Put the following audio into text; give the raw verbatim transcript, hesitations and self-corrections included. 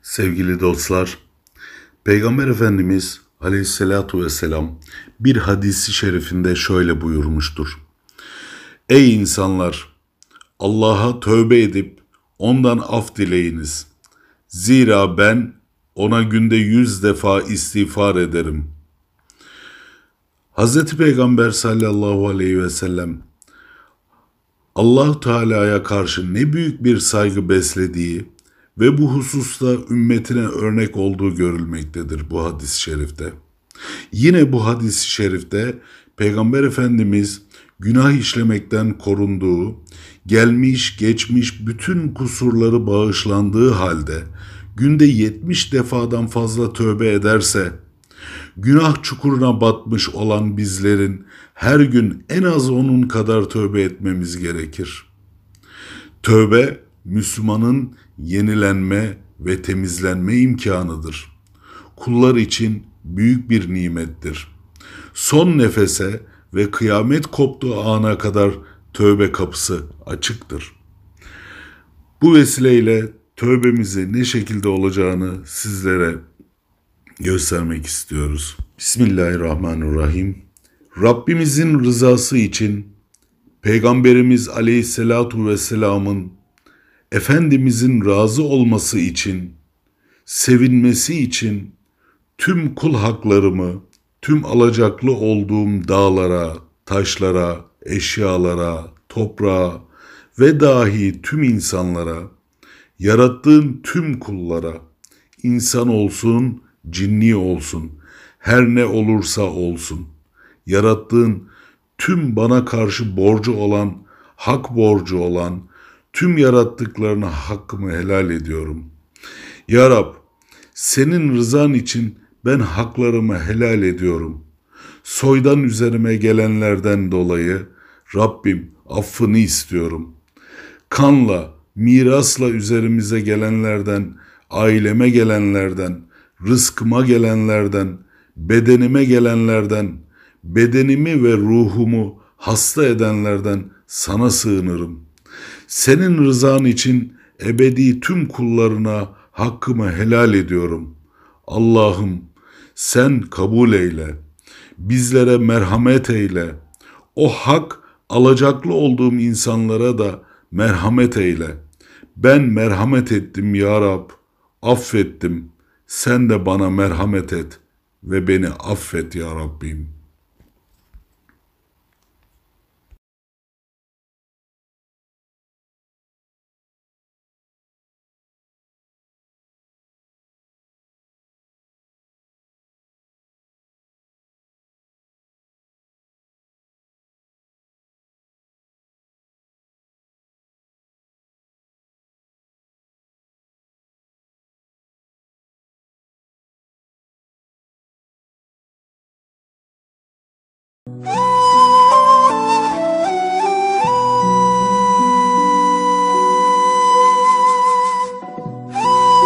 Sevgili dostlar, Peygamber Efendimiz Aleyhisselatu Vesselam bir hadisi şerifinde şöyle buyurmuştur. Ey insanlar! Allah'a tövbe edip ondan af dileyiniz. Zira ben ona günde yüz defa istiğfar ederim. Hazreti Peygamber sallallahu aleyhi ve sellem Allah Teala'ya karşı ne büyük bir saygı beslediği ve bu hususta ümmetine örnek olduğu görülmektedir bu hadis-i şerifte. Yine bu hadis-i şerifte Peygamber Efendimiz günah işlemekten korunduğu, gelmiş geçmiş bütün kusurları bağışlandığı halde günde yetmiş defadan fazla tövbe ederse, günah çukuruna batmış olan bizlerin her gün en az onun kadar tövbe etmemiz gerekir. Tövbe, Müslümanın yenilenme ve temizlenme imkanıdır. Kullar için büyük bir nimettir. Son nefese ve kıyamet koptuğu ana kadar tövbe kapısı açıktır. Bu vesileyle tövbemizi ne şekilde olacağını sizlere göstermek istiyoruz. Bismillahirrahmanirrahim. Rabbimizin rızası için Peygamberimiz Aleyhisselatu Vesselam'ın Efendimizin razı olması için, sevinmesi için tüm kul haklarımı, tüm alacaklı olduğum dağlara, taşlara, eşyalara, toprağa ve dahi tüm insanlara, yarattığın tüm kullara, insan olsun, cinni olsun, her ne olursa olsun, yarattığın tüm bana karşı borcu olan, hak borcu olan, tüm yarattıklarına hakkımı helal ediyorum. Ya Rab, senin rızan için ben haklarımı helal ediyorum. Soydan üzerime gelenlerden dolayı Rabbim affını istiyorum. Kanla, mirasla üzerimize gelenlerden, aileme gelenlerden, rızkıma gelenlerden, bedenime gelenlerden, bedenimi ve ruhumu hasta edenlerden sana sığınırım. Senin rızan için ebedi tüm kullarına hakkımı helal ediyorum. Allah'ım sen kabul eyle. Bizlere merhamet eyle. O hak alacaklı olduğum insanlara da merhamet eyle. Ben merhamet ettim ya Rab. Affettim. Sen de bana merhamet et ve beni affet ya Rabbim.